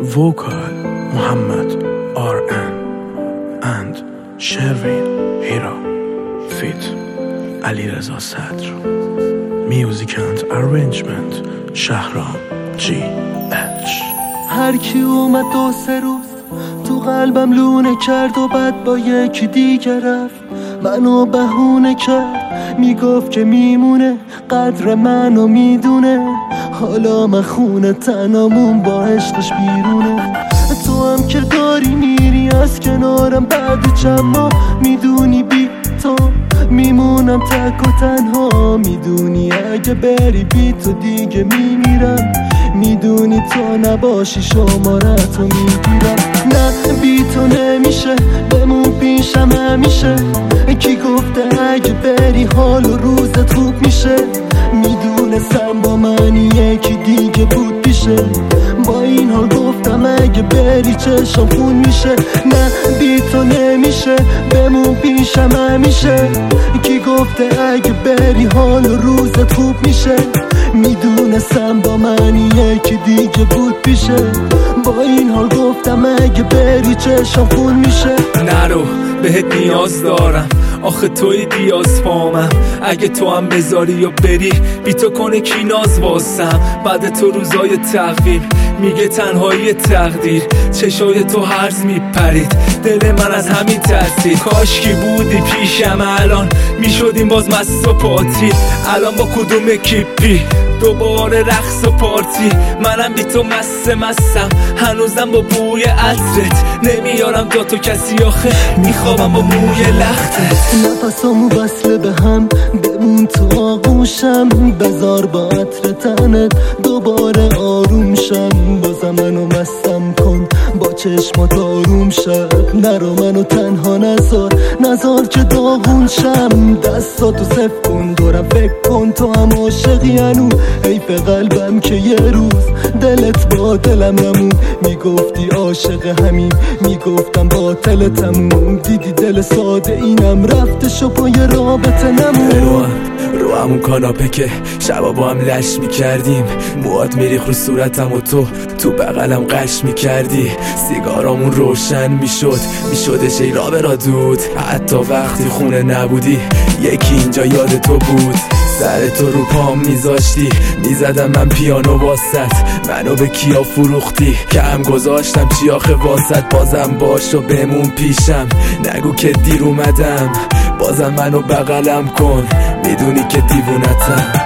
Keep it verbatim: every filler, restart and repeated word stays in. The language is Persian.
Vocal Muhammad R N and Sherwin Hero Fit Alireza Sadr. Music and arrangement Shahram G H. هر کی اومد دو سه روز تو قلبم لونه کرد و بعد با یکی دیگه رفت، منو بهونه کرد، میگفت که میمونه، قدر منو میدونه، حالا من خونه تنامون با عشقش بیرونه. تو هم که داری میری از کنارم بعد چند ماه، میدونی بی تو میمونم تک و تنها، میدونی اگه بری بی تو دیگه میمیرم، میدونی تو نباشی شمارتو میگیرم. نه بی تو نمیشه بمون پیشم همیشه، کی گفته اگه بری حال و روزت خوب میشه، میدونستم با من یکی دیگه بود پیشه، با این حال گفتم اگه بری چشم خون میشه. نه بی تو نمیشه بمون پیشم همیشه، کی گفته اگه بری حال و روزت خوب میشه، میدونستم با من یکی دیگه بود پیشه، با این حال گفتم اگه بری چشم خون میشه. نرو بهت نیاز دارم، آخه توی دیاز پامم، اگه تو هم بذاری یا بری بی تو کنه کی ناز واسم، بعد تو روزای تغییر میگه تنهایی تقدیر، چشای تو هرز میپرید دل من از همین ترسید، کاش کی بودی پیشم الان میشدیم باز مست و پاتی، الان با کدوم کیپی دوباره رقص و پارتی، منم بی تو مست مستم هنوزم با بوی عطرت، نمیارم تا تو کسی آخه میخوابم با موی لختت. نفسامو بسله به هم بمون تو آغوشم، بذار با عطر تنت دوباره آروم شم، بازم منو مستم کن با چشمات آروم شد، نرو منو تنها نذار نذار که داغون شم، دستاتو صف کن دورم فکر کن تو هم عاشقی هنوز، حیف قلبم که یه روز دلت با دلم نمون، میگفتی عاشق همین میگفتم باطل تموم، دیدی دل ساده اینم رفتش و پای رابطه نمون. رو همون کاناپه که شبا با هم لش میکردیم، موات میریخ رو صورتم و تو تو بغلم قش میکردی، سیگارامون روشن میشد میشدش ای را برا دود، حتی وقتی خونه نبودی یکی اینجا یاد تو بود، سر تو رو پام میذاشتی میزدم من پیانو واسط، منو به کیا فروختی کم گذاشتم چی آخه واسط، بازم باش و بمون پیشم نگو که دیر اومدم، بازم منو بغلم کن میدونی که دیوونتم.